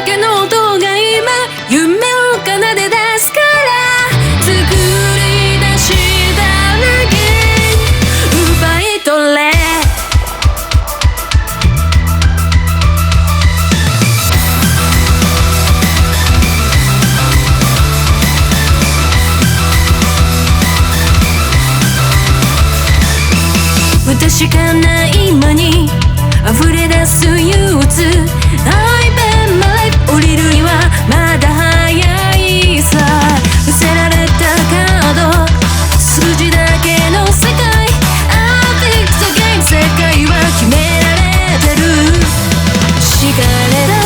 だけの音が今夢を奏で出すから作り出しただけ奪い取れ確かな今に溢れ出す憂鬱 I bet my life 降りるにはまだ早いさ伏せられたカード数字だけの世界 I think the game 世界は決められてる敷かれた